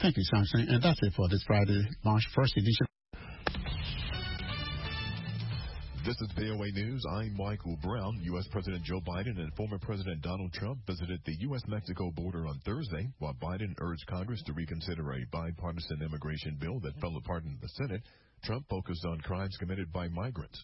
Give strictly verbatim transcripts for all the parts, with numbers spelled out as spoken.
Thank you, Sunshine. And that's it for this Friday, March first edition. This is V O A News. I'm Michael Brown. U S. President Joe Biden and former President Donald Trump visited the U S Mexico border on Thursday, while Biden urged Congress to reconsider a bipartisan immigration bill that fell apart in the Senate. Trump focused on crimes committed by migrants.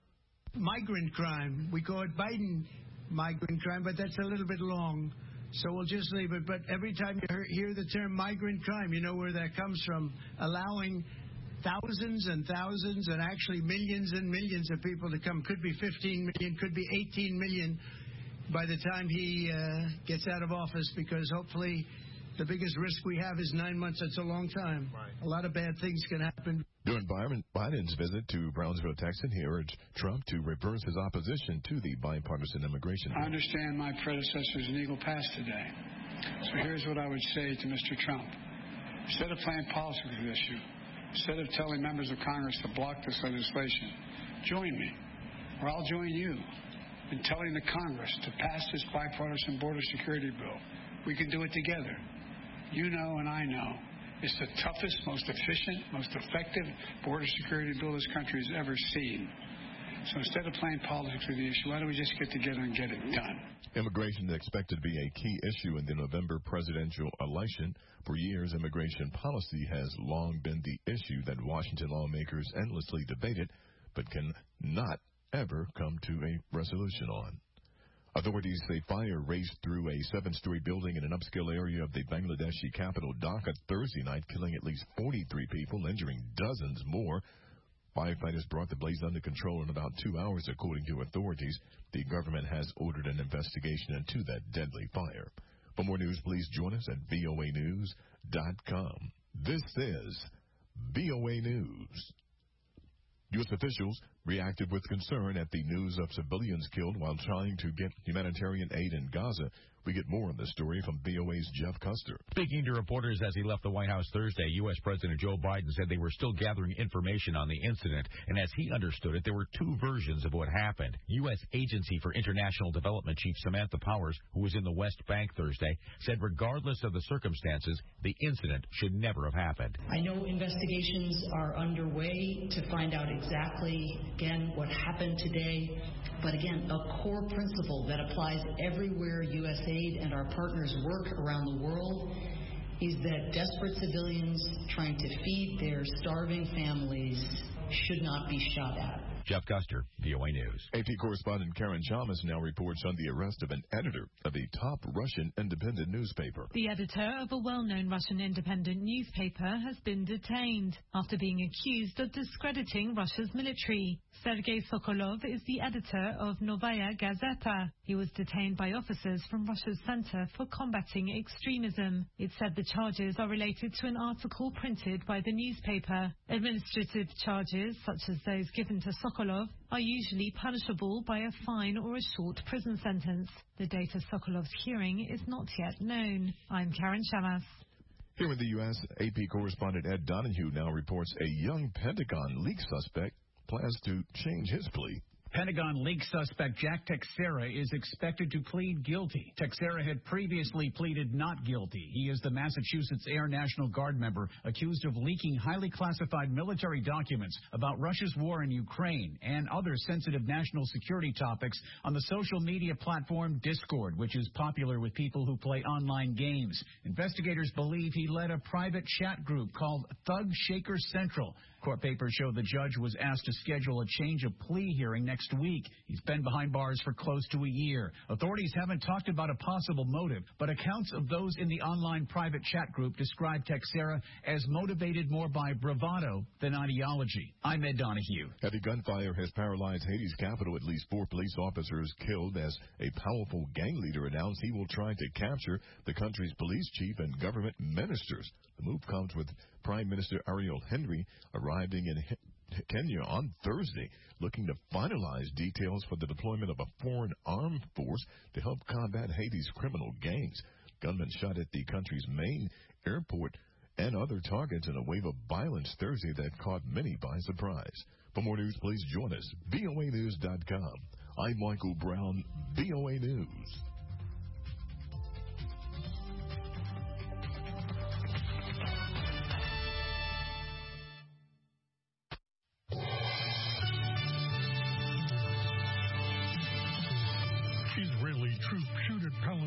Migrant crime. We call it Biden migrant crime, but that's a little bit long, so we'll just leave it. But every time you hear the term migrant crime, you know where that comes from. Allowing thousands and thousands and actually millions and millions of people to come. Could be fifteen million, could be eighteen million by the time he uh, gets out of office, because hopefully the biggest risk we have is nine months. That's a long time. Right. A lot of bad things can happen. During Biden's visit to Brownsville, Texas, he urged Trump to reverse his opposition to the bipartisan immigration bill. I understand my predecessor's legal past today. So here's what I would say to Mister Trump. Instead of playing politics with this issue, instead of telling members of Congress to block this legislation, join me, or I'll join you, in telling the Congress to pass this bipartisan border security bill. We can do it together. You know and I know it's the toughest, most efficient, most effective border security bill this country has ever seen. So instead of playing politics with the issue, why don't we just get together and get it done? Immigration is expected to be a key issue in the November presidential election. For years, immigration policy has long been the issue that Washington lawmakers endlessly debated, but can not ever come to a resolution on. Authorities say fire raced through a seven-story building in an upscale area of the Bangladeshi capital Dhaka Thursday night, killing at least forty-three people, injuring dozens more. Firefighters brought the blaze under control in about two hours, according to authorities. The government has ordered an investigation into that deadly fire. For more news, please join us at V O A news dot com. This is V O A News. U S officials reacted with concern at the news of civilians killed while trying to get humanitarian aid in Gaza. We get more on this story from V O A's Jeff Custer. Speaking to reporters as he left the White House Thursday, U S. President Joe Biden said they were still gathering information on the incident, and as he understood it, there were two versions of what happened. U S. Agency for International Development Chief Samantha Powers, who was in the West Bank Thursday, said regardless of the circumstances, the incident should never have happened. I know investigations are underway to find out exactly, again, what happened today. But again, a core principle that applies everywhere U S aid and our partners work around the world is that desperate civilians trying to feed their starving families should not be shot at. Jeff Custer, V O A News. A P correspondent Karen Chalmers now reports on the arrest of an editor of a top Russian independent newspaper. The editor of a well-known Russian independent newspaper has been detained after being accused of discrediting Russia's military. Sergei Sokolov is the editor of Novaya Gazeta. He was detained by officers from Russia's Center for Combating Extremism. It said the charges are related to an article printed by the newspaper. Administrative charges, such as those given to Sokolov, are usually punishable by a fine or a short prison sentence. The date of Sokolov's hearing is not yet known. I'm Karen Shamas. Here in the U S, A P correspondent Ed Donahue now reports a young Pentagon leak suspect plans to change his plea. Pentagon leak suspect Jack Teixeira is expected to plead guilty. Teixeira had previously pleaded not guilty. He is the Massachusetts Air National Guard member accused of leaking highly classified military documents about Russia's war in Ukraine and other sensitive national security topics on the social media platform Discord, which is popular with people who play online games. Investigators believe he led a private chat group called Thug Shaker Central. Court papers show the judge was asked to schedule a change of plea hearing next week. He's been behind bars for close to a year. Authorities haven't talked about a possible motive, but accounts of those in the online private chat group describe Teixeira as motivated more by bravado than ideology. I'm Ed Donahue. Heavy gunfire has paralyzed Haiti's capital. At least four police officers killed as a powerful gang leader announced he will try to capture the country's police chief and government ministers. The move comes with Prime Minister Ariel Henry arriving in Kenya on Thursday, looking to finalize details for the deployment of a foreign armed force to help combat Haiti's criminal gangs. Gunmen shot at the country's main airport and other targets in a wave of violence Thursday that caught many by surprise. For more news, please join us, V O A news dot com. I'm Michael Brown, V O A News.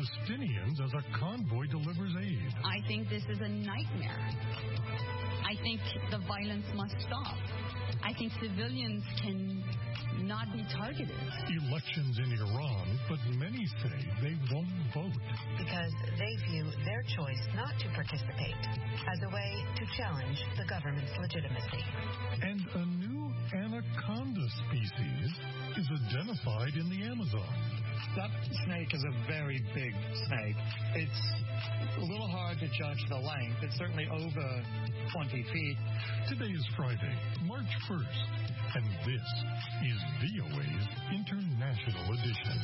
Palestinians as a convoy delivers aid. I think this is a nightmare. I think the violence must stop. I think civilians can not be targeted. Elections in Iran, but many say they won't vote. Because they view their choice not to participate as a way to challenge the government's legitimacy. And a new anaconda species is identified in the Amazon. That snake is a very big snake. It's a little hard to judge the length. It's certainly over twenty feet. Today is Friday, March first, and this is V O A's International Edition.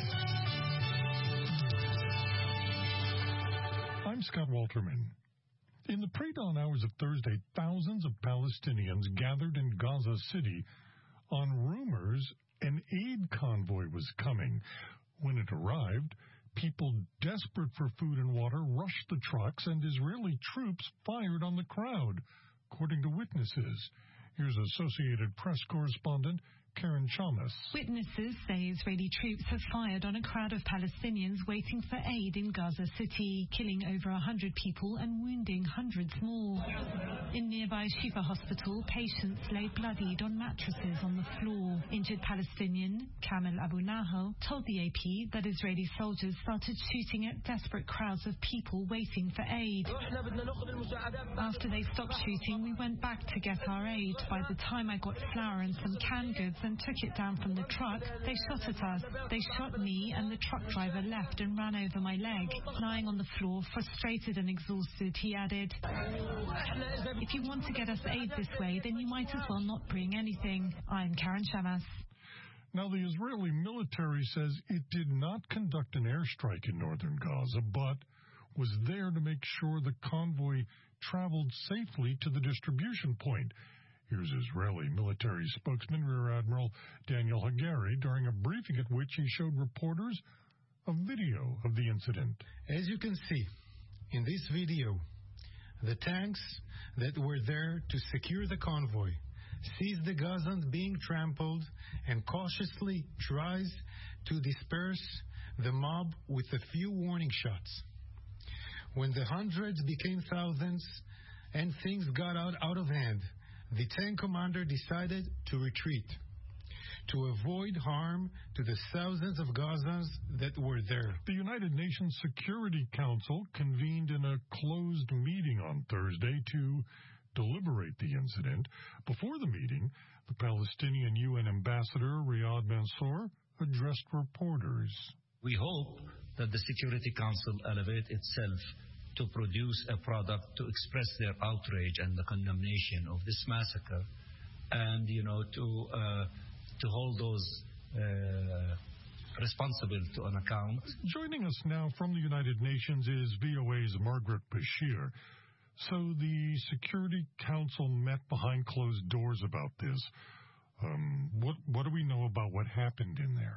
I'm Scott Walterman. In the pre-dawn hours of Thursday, thousands of Palestinians gathered in Gaza City on rumors an aid convoy was coming. When it arrived, people desperate for food and water rushed the trucks, and Israeli troops fired on the crowd, according to witnesses. Here's Associated Press correspondent Karen Chamas. Witnesses say Israeli troops have fired on a crowd of Palestinians waiting for aid in Gaza City, killing over one hundred people and wounding hundreds more. In nearby Shifa Hospital, patients lay bloodied on mattresses on the floor. Injured Palestinian Kamel Abu Naho told the A P that Israeli soldiers started shooting at desperate crowds of people waiting for aid. After they stopped shooting, we went back to get our aid. By the time I got flour and some canned goods and took it down from the truck, they shot at us. They shot me, and the truck driver left and ran over my leg. Lying on the floor, frustrated and exhausted, he added, "If you want to get us aid this way, then you might as well not bring anything." I'm Karen Chamas. Now, the Israeli military says it did not conduct an airstrike in northern Gaza, but was there to make sure the convoy traveled safely to the distribution point. Here's Israeli military spokesman Rear Admiral Daniel Hagari during a briefing at which he showed reporters a video of the incident. As you can see in this video, the tanks that were there to secure the convoy sees the Gazans being trampled and cautiously tries to disperse the mob with a few warning shots. When the hundreds became thousands and things got out, out of hand, the tank commander decided to retreat to avoid harm to the thousands of Gazans that were there. The United Nations Security Council convened in a closed meeting on Thursday to deliberate the incident. Before the meeting, the Palestinian U N ambassador Riyad Mansour addressed reporters. We hope that the Security Council elevate itself to produce a product to express their outrage and the condemnation of this massacre, and, you know, to uh, to hold those uh, responsible to an account. Joining us now from the United Nations is V O A's Margaret Bashir. So the Security Council met behind closed doors about this. Um, what what do we know about what happened in there?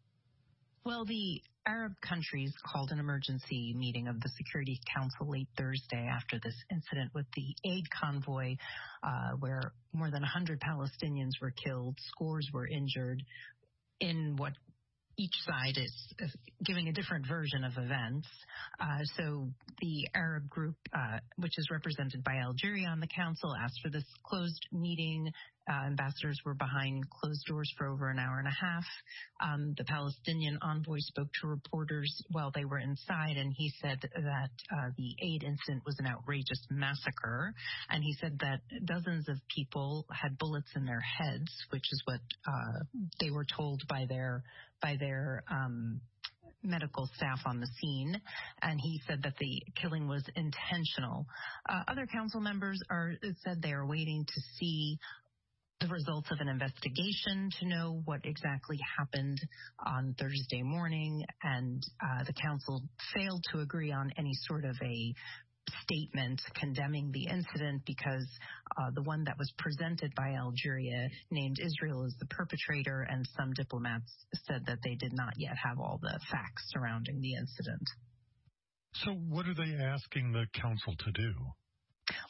Well, the Arab countries called an emergency meeting of the Security Council late Thursday after this incident with the aid convoy, uh, where more than one hundred Palestinians were killed, scores were injured, in what each side is giving a different version of events. Uh, so the Arab group, uh, which is represented by Algeria on the council, asked for this closed meeting. Uh, ambassadors were behind closed doors for over an hour and a half. Um, the Palestinian envoy spoke to reporters while they were inside, and he said that uh, the aid incident was an outrageous massacre. And he said that dozens of people had bullets in their heads, which is what uh, they were told by their by their um, medical staff on the scene, and he said that the killing was intentional. Uh, other council members are said they are waiting to see the results of an investigation to know what exactly happened on Thursday morning, and uh, the council failed to agree on any sort of a statement condemning the incident because uh, the one that was presented by Algeria named Israel as the perpetrator, and some diplomats said that they did not yet have all the facts surrounding the incident. So what are they asking the council to do? Well,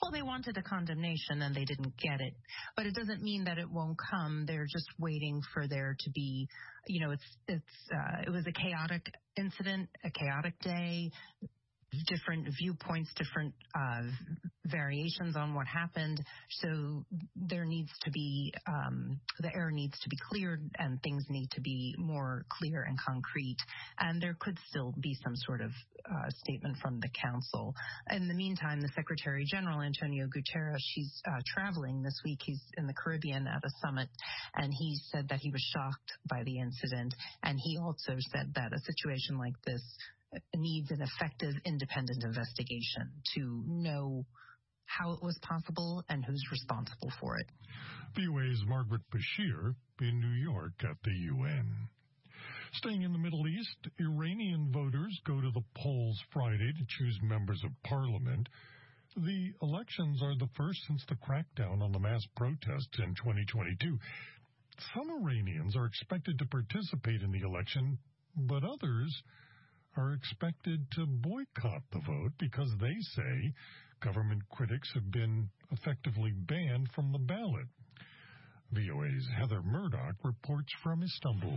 well, they wanted a condemnation and they didn't get it. But it doesn't mean that it won't come. They're just waiting for there to be, you know, it's it's uh, it was a chaotic incident, a chaotic day, different viewpoints, different uh, variations on what happened. So there needs to be, um, the air needs to be cleared and things need to be more clear and concrete. And there could still be some sort of uh, statement from the council. In the meantime, the Secretary General, Antonio Guterres, he's uh, traveling this week. He's in the Caribbean at a summit, and he said that he was shocked by the incident. And he also said that a situation like this needs an effective independent investigation to know how it was possible and who's responsible for it. V O A's Margaret Bashir in New York at the U N. Staying in the Middle East, Iranian voters go to the polls Friday to choose members of parliament. The elections are the first since the crackdown on the mass protests in twenty twenty-two. Some Iranians are expected to participate in the election, but others are expected to boycott the vote because they say government critics have been effectively banned from the ballot. V O A's Heather Murdoch reports from Istanbul.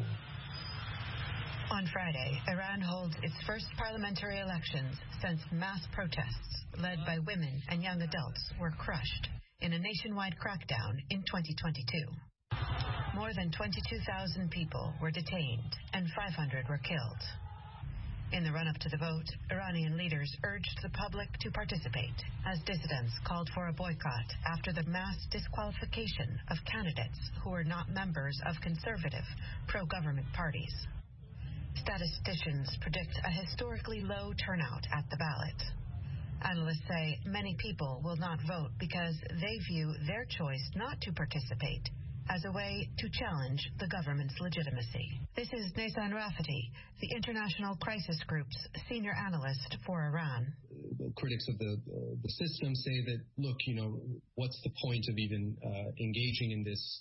On Friday, Iran holds its first parliamentary elections since mass protests led by women and young adults were crushed in a nationwide crackdown in twenty twenty-two. More than twenty-two thousand people were detained and five hundred were killed. In the run-up to the vote, Iranian leaders urged the public to participate as dissidents called for a boycott after the mass disqualification of candidates who were not members of conservative, pro-government parties. Statisticians predict a historically low turnout at the ballot. Analysts say many people will not vote because they view their choice not to participate as a way to challenge the government's legitimacy. This is Naysan Rafati, the International Crisis Group's senior analyst for Iran. The critics of the uh, the system say that, look, you know, what's the point of even uh, engaging in this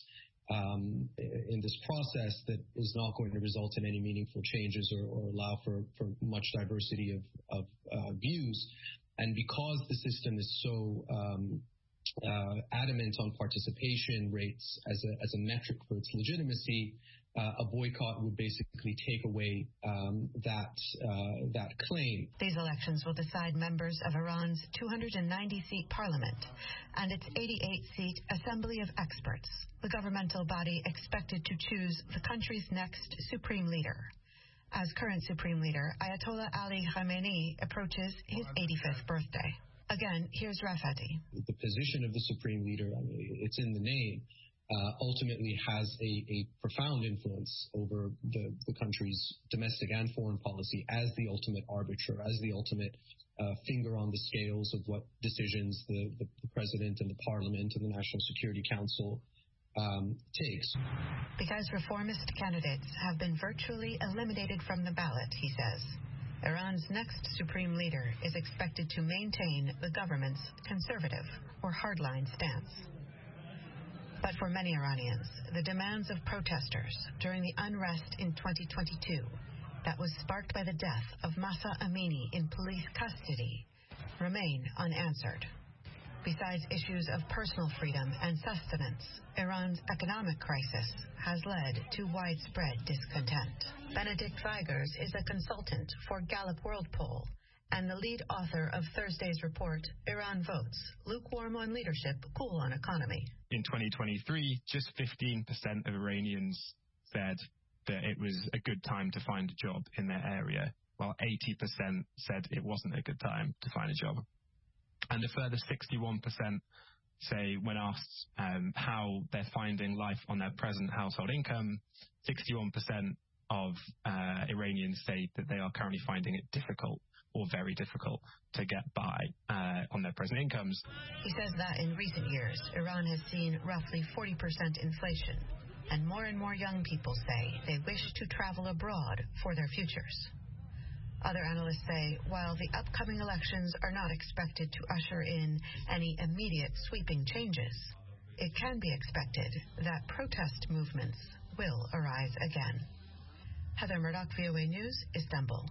um, in this process that is not going to result in any meaningful changes or, or allow for, for much diversity of, of uh, views. And because the system is so um, Uh, adamant on participation rates as a, as a metric for its legitimacy, uh, a boycott would basically take away um, that uh, that claim. These elections will decide members of Iran's two hundred ninety seat parliament and its eighty-eight seat Assembly of Experts, the governmental body expected to choose the country's next supreme leader, as current supreme leader Ayatollah Ali Khamenei approaches his eighty-fifth birthday. Again, here's Rafati. The position of the supreme leader, I mean, it's in the name, uh, ultimately has a, a profound influence over the, the country's domestic and foreign policy as the ultimate arbiter, as the ultimate uh, finger on the scales of what decisions the, the, the president and the parliament and the National Security Council um, takes. Because reformist candidates have been virtually eliminated from the ballot, he says, Iran's next supreme leader is expected to maintain the government's conservative or hardline stance. But for many Iranians, the demands of protesters during the unrest in twenty twenty-two that was sparked by the death of Mahsa Amini in police custody remain unanswered. Besides issues of personal freedom and sustenance, Iran's economic crisis has led to widespread discontent. Benedict Weigers is a consultant for Gallup World Poll and the lead author of Thursday's report, Iran Votes, Lukewarm on Leadership, Cool on Economy. In twenty twenty-three, just fifteen percent of Iranians said that it was a good time to find a job in their area, while eighty percent said it wasn't a good time to find a job. And a further sixty-one percent say when asked um, how they're finding life on their present household income, sixty-one percent of uh, Iranians say that they are currently finding it difficult or very difficult to get by uh, on their present incomes. He says that in recent years, Iran has seen roughly forty percent inflation, and more and more young people say they wish to travel abroad for their futures. Other analysts say while the upcoming elections are not expected to usher in any immediate sweeping changes, it can be expected that protest movements will arise again. Heather Murdoch, V O A News, Istanbul.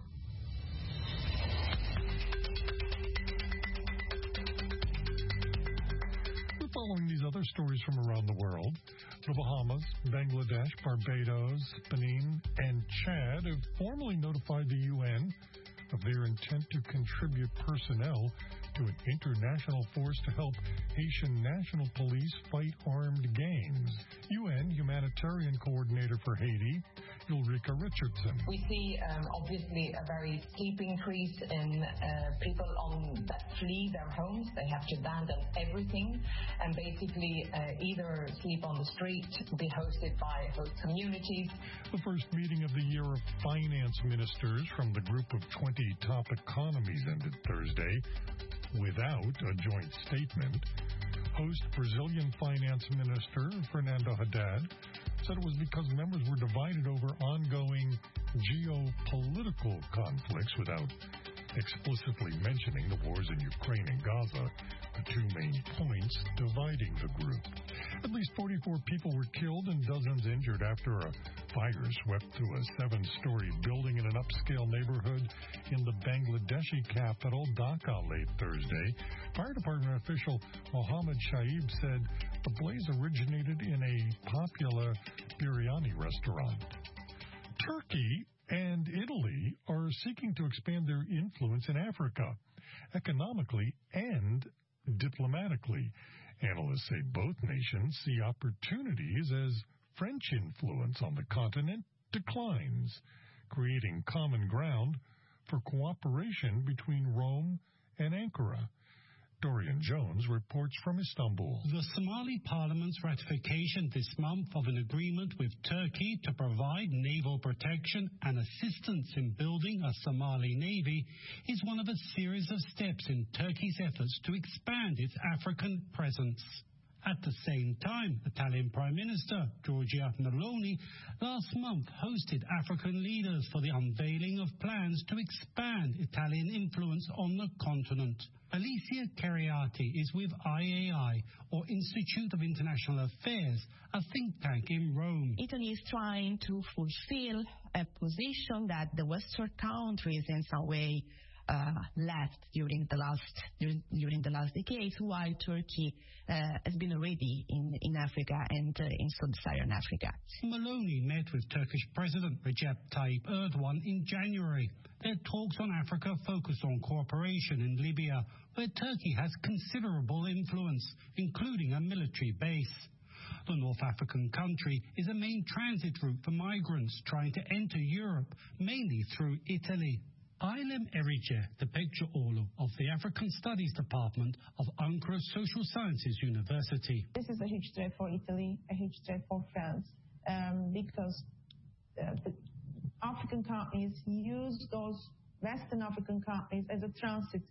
following these other stories from around the world. The Bahamas, Bangladesh, Barbados, Benin, and Chad have formally notified the U N of their intent to contribute personnel to an international force to help Haitian National Police fight armed gangs. U N Humanitarian Coordinator for Haiti, Ulrika Richardson. We see um, obviously a very steep increase in uh, people on that flee their homes. They have to abandon everything and basically uh, either sleep on the street, be hosted by host communities. The first meeting of the year of finance ministers from the group of twenty top economies ended Thursday without a joint statement. Host Brazilian Finance Minister Fernando Haddad said it was because members were divided over ongoing geopolitical conflicts without explicitly mentioning the wars in Ukraine and Gaza, the two main points dividing the group. At least forty-four people were killed and dozens injured after a fire swept through a seven-story building in an upscale neighborhood in the Bangladeshi capital, Dhaka, late Thursday. Fire department official Mohammed Shaib said the blaze originated in a popular biryani restaurant. Turkey and Italy are seeking to expand their influence in Africa, economically and diplomatically. Analysts say both nations see opportunities as French influence on the continent declines, creating common ground for cooperation between Rome and Ankara. Dorian Jones reports from Istanbul. The Somali Parliament's ratification this month of an agreement with Turkey to provide naval protection and assistance in building a Somali navy is one of a series of steps in Turkey's efforts to expand its African presence. At the same time, Italian Prime Minister Giorgia Meloni last month hosted African leaders for the unveiling of plans to expand Italian influence on the continent. Alicia Cariati is with I A I, or Institute of International Affairs, a think tank in Rome. Italy is trying to fulfill a position that the Western countries in some way Uh, left during the last during, during the last decades, while Turkey uh, has been already in, in Africa and uh, in sub-Saharan Africa. Meloni met with Turkish President Recep Tayyip Erdogan in January. Their talks on Africa focused on cooperation in Libya, where Turkey has considerable influence, including a military base. The North African country is a main transit route for migrants trying to enter Europe, mainly through Italy. Aylem Erice, the Bekçioğlu of the African Studies Department of Ankara Social Sciences University. This is a huge threat for Italy, a huge threat for France, um, because uh, the African companies use those Western African companies as a transit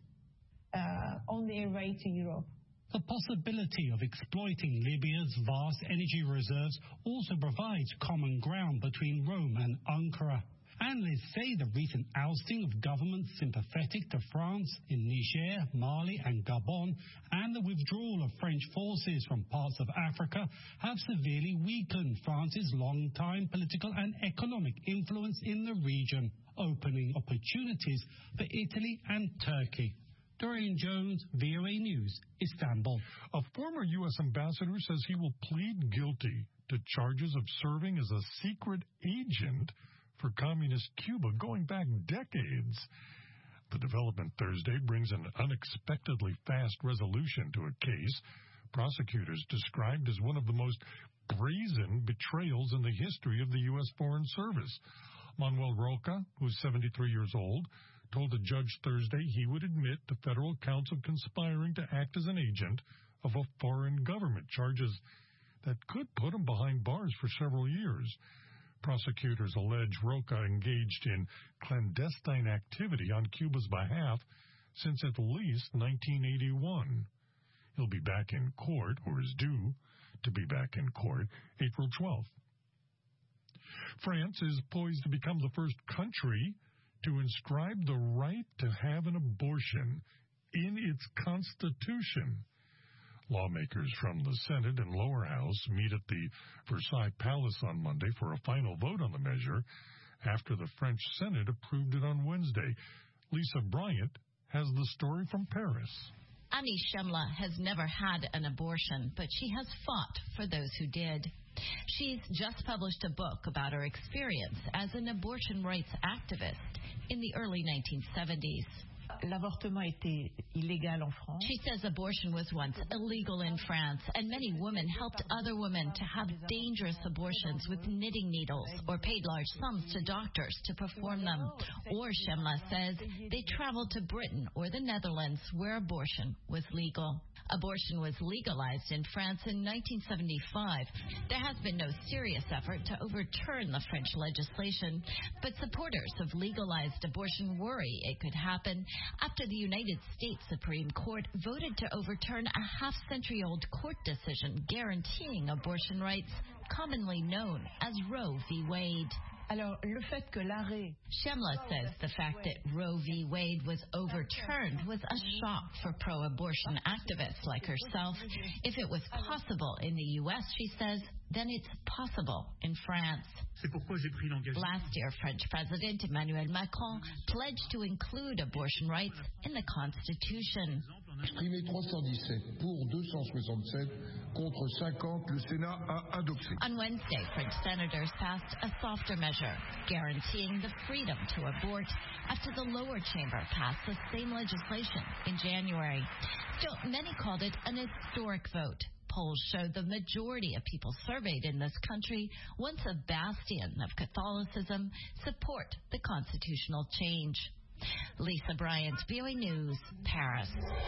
uh, on their way to Europe. The possibility of exploiting Libya's vast energy reserves also provides common ground between Rome and Ankara. Analysts say the recent ousting of governments sympathetic to France in Niger, Mali and Gabon, and the withdrawal of French forces from parts of Africa have severely weakened France's long-time political and economic influence in the region, opening opportunities for Italy and Turkey. Dorian Jones, V O A News, Istanbul. A former U S ambassador says he will plead guilty to charges of serving as a secret agent for communist Cuba going back decades. The development Thursday brings an unexpectedly fast resolution to a case prosecutors described as one of the most brazen betrayals in the history of the U S Foreign Service. Manuel Roca, who's seventy-three years old, told the judge Thursday he would admit to federal counts of conspiring to act as an agent of a foreign government, charges that could put him behind bars for several years. Prosecutors allege Roca engaged in clandestine activity on Cuba's behalf since at least nineteen eighty-one. He'll be back in court, or is due to be back in court, April twelfth. France is poised to become the first country to inscribe the right to have an abortion in its constitution. Lawmakers from the Senate and lower house meet at the Versailles Palace on Monday for a final vote on the measure after the French Senate approved it on Wednesday. Lisa Bryant has the story from Paris. Annie Shemla has never had an abortion, but she has fought for those who did. She's just published a book about her experience as an abortion rights activist in the early nineteen seventies. L'avortement était illégal en France. She says abortion was once illegal in France, and many women helped other women to have dangerous abortions with knitting needles or paid large sums to doctors to perform them. Or, Shemla says, they traveled to Britain or the Netherlands where abortion was legal. Abortion was legalized in France in nineteen seventy-five. There has been no serious effort to overturn the French legislation, but supporters of legalized abortion worry it could happen after the United States Supreme Court voted to overturn a half-century-old court decision guaranteeing abortion rights, commonly known as Roe v. Wade. Alors, le fait que l'arrêt... Shemla says the fact that Roe v. Wade was overturned was a shock for pro-abortion activists like herself. If it was possible in the U S, she says, then it's possible in France. Last year, French President Emmanuel Macron pledged to include abortion rights in the Constitution. Exprimé trois cent dix-sept pour deux cent soixante-sept contre cinquante, le Sénat a adopté. On Wednesday, French senators passed a softer measure guaranteeing the freedom to abort after the lower chamber passed the same legislation in January. Still, many called it an historic vote. Polls showed the majority of people surveyed in this country, once a bastion of Catholicism, support the constitutional change. Lisa Bryant, V O A News, Paris.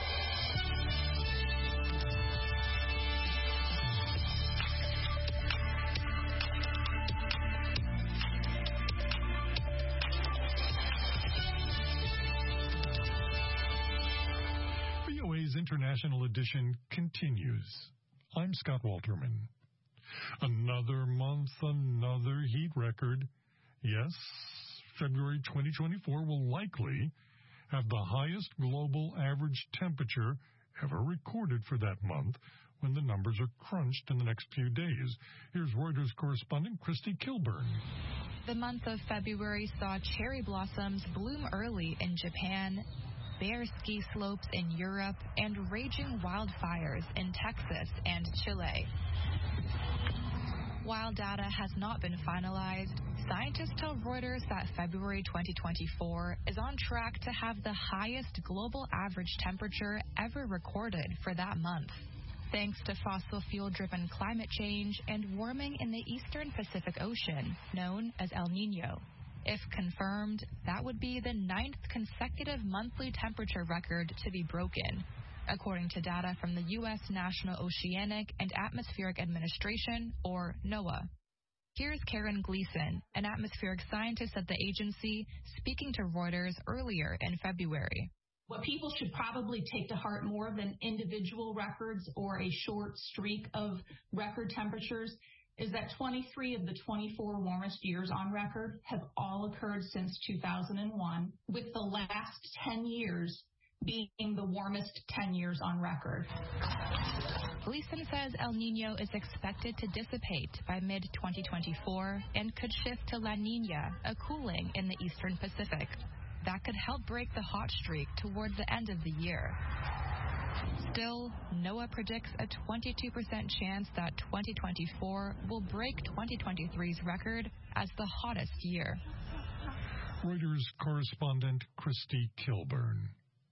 V O A's International Edition continues. I'm Scott Walterman. Another month, another heat record. Yes, February twenty twenty-four will likely have the highest global average temperature ever recorded for that month when the numbers are crunched in the next few days. Here's Reuters correspondent Christy Kilburn. The month of February saw cherry blossoms bloom early in Japan, bare ski slopes in Europe, and raging wildfires in Texas and Chile. While data has not been finalized, scientists tell Reuters that February twenty twenty-four is on track to have the highest global average temperature ever recorded for that month, thanks to fossil fuel-driven climate change and warming in the eastern Pacific Ocean, known as El Niño. If confirmed, that would be the ninth consecutive monthly temperature record to be broken, according to data from the U S National Oceanic and Atmospheric Administration, or NOAA. Here's Karen Gleason, an atmospheric scientist at the agency, speaking to Reuters earlier in February. What people should probably take to heart more than individual records or a short streak of record temperatures is that twenty-three of the twenty-four warmest years on record have all occurred since two thousand one, with the last ten years being the warmest ten years on record. Gleason says El Niño is expected to dissipate by mid twenty twenty-four and could shift to La Niña, a cooling in the eastern Pacific. That could help break the hot streak toward the end of the year. Still, NOAA predicts a twenty-two percent chance that twenty twenty-four will break twenty twenty-three's record as the hottest year. Reuters correspondent Christy Kilburn.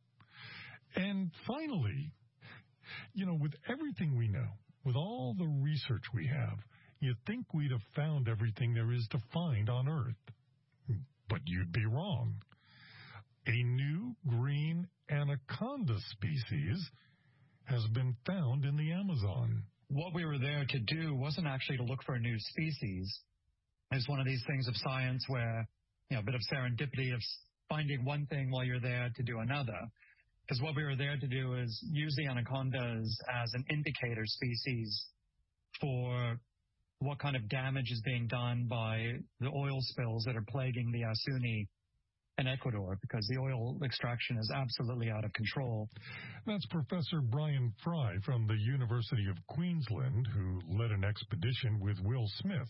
And finally, you know, with everything we know, with all the research we have, you'd think we'd have found everything there is to find on Earth. But you'd be wrong. A new green anaconda species has been found in the Amazon. What we were there to do wasn't actually to look for a new species. It's one of these things of science where, you know, a bit of serendipity of finding one thing while you're there to do another. Because what we were there to do is use the anacondas as an indicator species for what kind of damage is being done by the oil spills that are plaguing the Yasuni in Ecuador, because the oil extraction is absolutely out of control. That's Professor Brian Fry from the University of Queensland, who led an expedition with Will Smith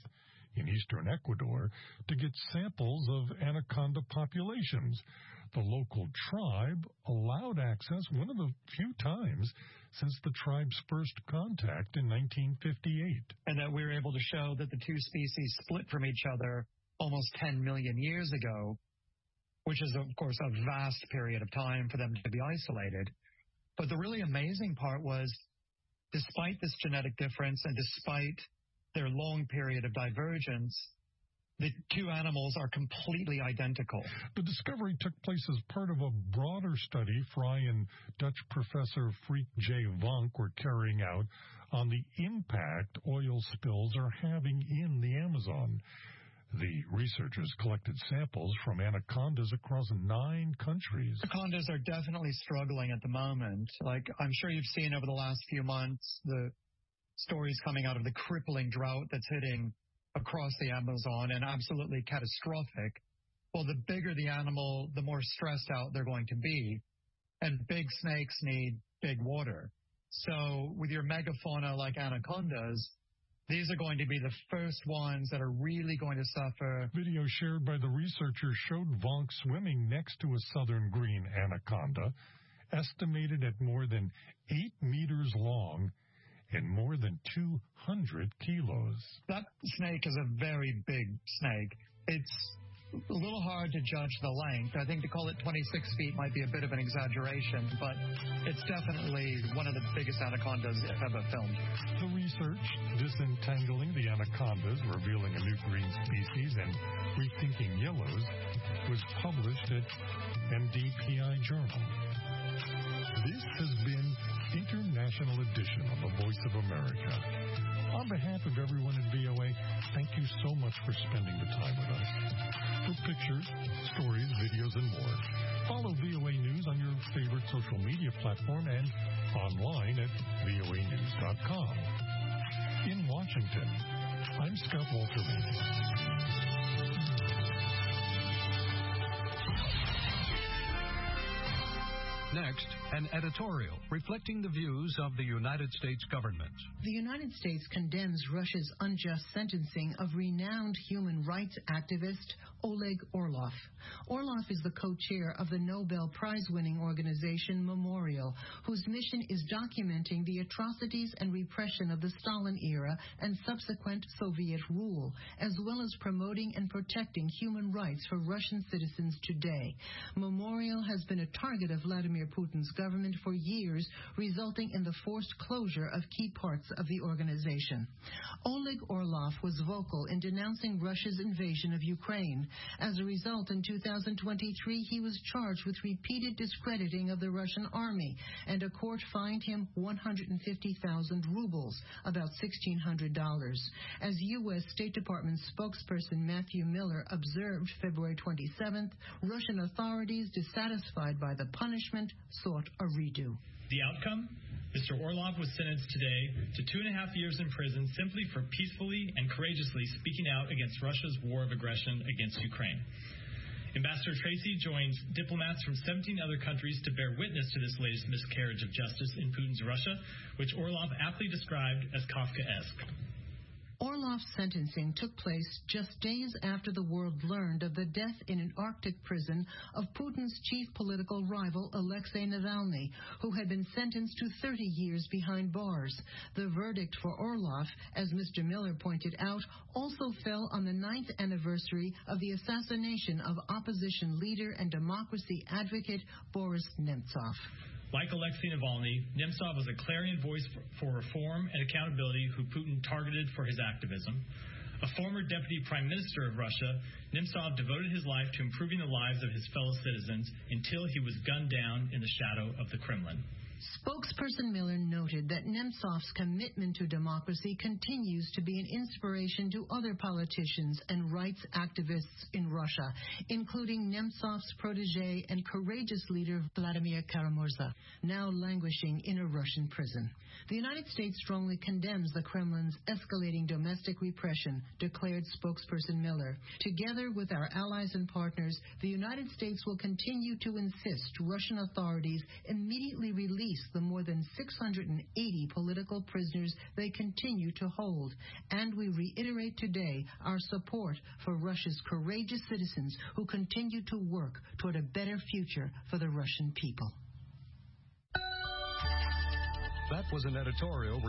in eastern Ecuador to get samples of anaconda populations. The local tribe allowed access one of the few times since the tribe's first contact in nineteen fifty-eight. And that we were able to show that the two species split from each other almost ten million years ago, which is, of course, a vast period of time for them to be isolated. But the really amazing part was, despite this genetic difference and despite their long period of divergence, the two animals are completely identical. The discovery took place as part of a broader study Fry and Dutch professor Freek J. Vonk were carrying out on the impact oil spills are having in the Amazon. The researchers collected samples from anacondas across nine countries. Anacondas are definitely struggling at the moment. Like, I'm sure you've seen over the last few months the stories coming out of the crippling drought that's hitting across the Amazon and absolutely catastrophic. Well, the bigger the animal, the more stressed out they're going to be. And big snakes need big water. So with your megafauna like anacondas, these are going to be the first ones that are really going to suffer. Video shared by the researchers showed Vonk swimming next to a southern green anaconda, estimated at more than eight meters long and more than two hundred kilos. That snake is a very big snake. It's a little hard to judge the length. I think to call it twenty-six feet might be a bit of an exaggeration, but it's definitely one of the biggest anacondas ever filmed. The research, Disentangling the Anacondas, Revealing a New Green Species, and Rethinking Yellows, was published at M D P I Journal. This has been International Edition of The Voice of America. On behalf of everyone at V O A, thank you so much for spending the time with us. For pictures, stories, videos, and more, follow V O A News on your favorite social media platform and online at V O A news dot com. In Washington, I'm Scott Walter Reed. Next, an editorial reflecting the views of the United States government. The United States condemns Russia's unjust sentencing of renowned human rights activist Oleg Orlov. Orlov is the co-chair of the Nobel Prize-winning organization Memorial, whose mission is documenting the atrocities and repression of the Stalin era and subsequent Soviet rule, as well as promoting and protecting human rights for Russian citizens today. Memorial has been a target of Vladimir Putin's government for years, resulting in the forced closure of key parts of the organization. Oleg Orlov was vocal in denouncing Russia's invasion of Ukraine. As a result, in two thousand twenty-three, he was charged with repeated discrediting of the Russian army, and a court fined him one hundred fifty thousand rubles, about sixteen hundred dollars. As U S State Department spokesperson Matthew Miller observed February twenty-seventh, Russian authorities, dissatisfied by the punishment, sought a redo. The outcome? Mister Orlov was sentenced today to two and a half years in prison simply for peacefully and courageously speaking out against Russia's war of aggression against Ukraine. Ambassador Tracy joins diplomats from seventeen other countries to bear witness to this latest miscarriage of justice in Putin's Russia, which Orlov aptly described as Kafkaesque. Orlov's sentencing took place just days after the world learned of the death in an Arctic prison of Putin's chief political rival, Alexei Navalny, who had been sentenced to thirty years behind bars. The verdict for Orlov, as Mister Miller pointed out, also fell on the ninth anniversary of the assassination of opposition leader and democracy advocate Boris Nemtsov. Like Alexei Navalny, Nemtsov was a clarion voice for reform and accountability who Putin targeted for his activism. A former deputy prime minister of Russia, Nemtsov devoted his life to improving the lives of his fellow citizens until he was gunned down in the shadow of the Kremlin. Spokesperson Miller noted that Nemtsov's commitment to democracy continues to be an inspiration to other politicians and rights activists in Russia, including Nemtsov's protege and courageous leader Vladimir Kara-Murza, now languishing in a Russian prison. The United States strongly condemns the Kremlin's escalating domestic repression, declared spokesperson Miller. Together with our allies and partners, the United States will continue to insist Russian authorities immediately release release the more than six hundred eighty political prisoners they continue to hold. And we reiterate today our support for Russia's courageous citizens who continue to work toward a better future for the Russian people. That was an editorial